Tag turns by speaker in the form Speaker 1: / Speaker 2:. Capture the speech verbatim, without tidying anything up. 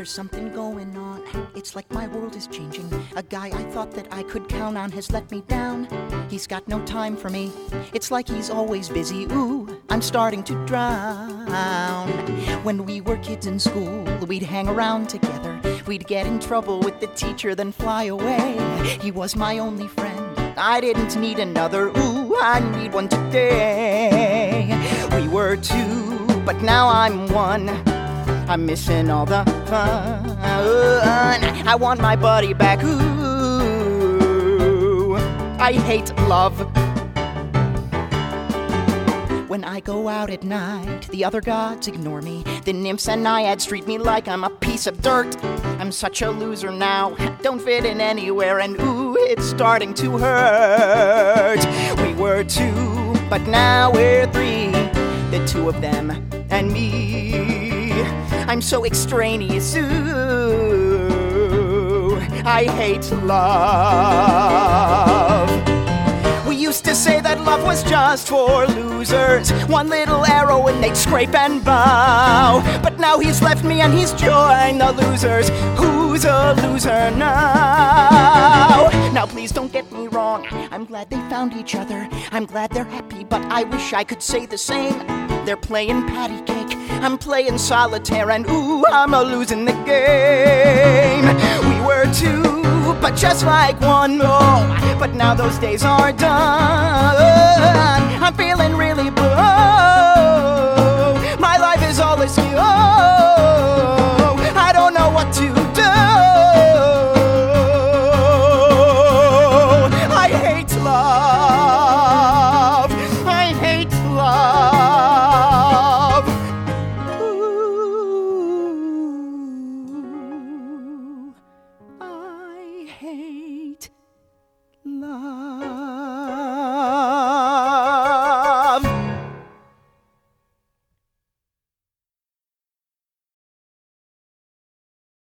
Speaker 1: there's something going on. It's like my world is changing. A guy I thought that I could count on has let me down. He's got no time for me. It's like he's always busy. Ooh, I'm starting to drown. When we were kids in school, we'd hang around together. We'd get in trouble with the teacher, then fly away. He was my only friend. I didn't need another. Ooh, I need one today. We were two, but now I'm one. I'm missing all the fun. I want my buddy back. Ooh, I hate love. When I go out at night, the other gods ignore me. The nymphs and naiads treat me like I'm a piece of dirt. I'm such a loser now, don't fit in anywhere, and ooh, it's starting to hurt. We were two, but now we're three. The two of them and me. I'm so extraneous, ooh, I hate love. We used to say that love was just for losers. One little arrow and they'd scrape and bow. But now he's left me and he's joined the losers. Who's a loser now? Now please don't get me wrong, I'm glad they found each other. I'm glad they're happy, but I wish I could say the same. They're playing patty cake, I'm playing solitaire, and ooh, I'm a losing the game. We were two, but just like one more. But now those days are done. I'm feeling really blue. My life is all askew. I don't know what to do. I hate love. I hate love. Ooh, I hate love.